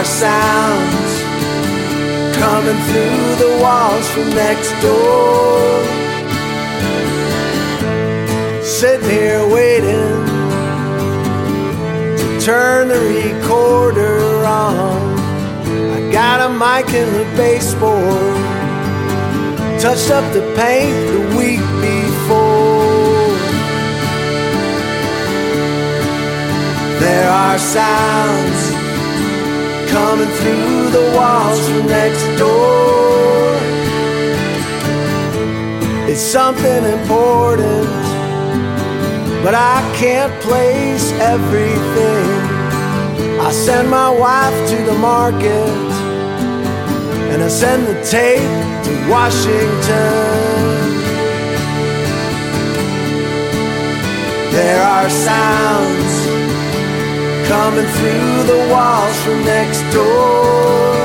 are sounds coming through the walls from next door. Sitting here waiting to turn the recorder on. I got a mic and the baseboard, touched up the paint the week before. There are sounds coming through the walls from next door. It's something important, but I can't place everything. I send my wife to the market, and I send the tape to Washington. There are sounds coming through the walls from next door.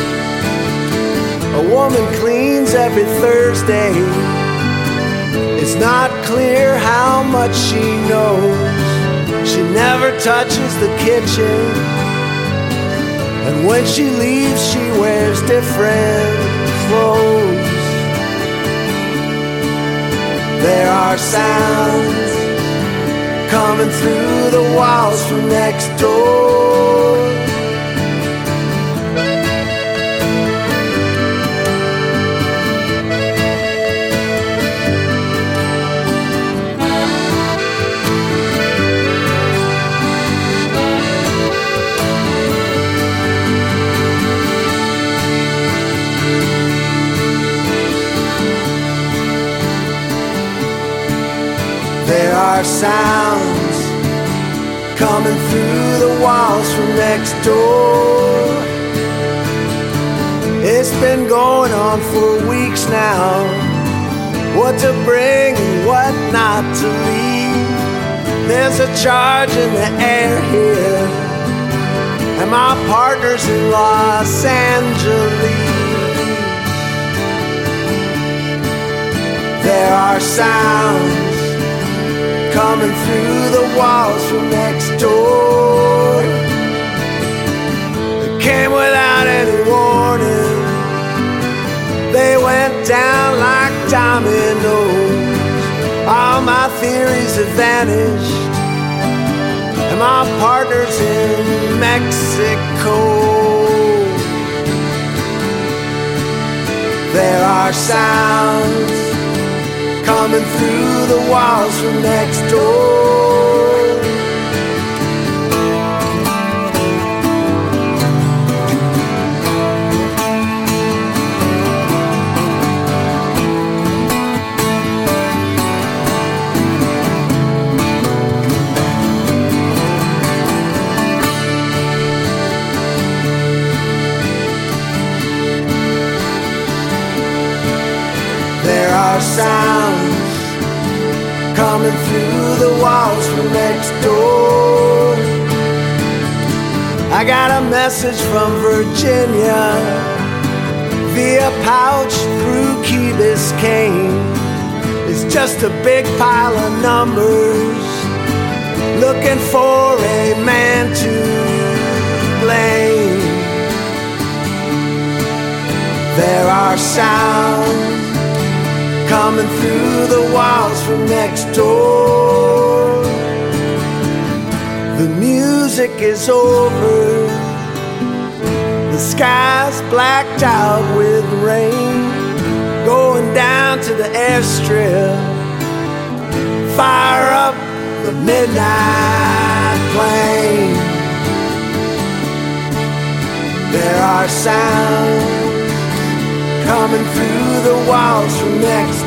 A woman cleans every Thursday. It's not clear how much she knows. She never touches the kitchen, and when she leaves she wears different clothes. There are sounds coming through the walls from next door. There are sounds coming through the walls from next door. It's been going on for weeks now, what to bring and what not to leave. There's a charge in the air here, and my partner's in Los Angeles. There are sounds coming through the walls from next door. They came without any warning. They went down like dominoes. All my theories have vanished, and my partner's in Mexico. There are sounds coming through the walls from next door. There are sounds coming through the walls from next door. I got a message from Virginia via pouch through Key Biscayne. It's just a big pile of numbers looking for a man to blame. There are sounds coming through the walls from next door. The music is over, the sky's blacked out with rain. Going down to the airstrip, fire up the midnight plane. There are sounds coming through the walls from next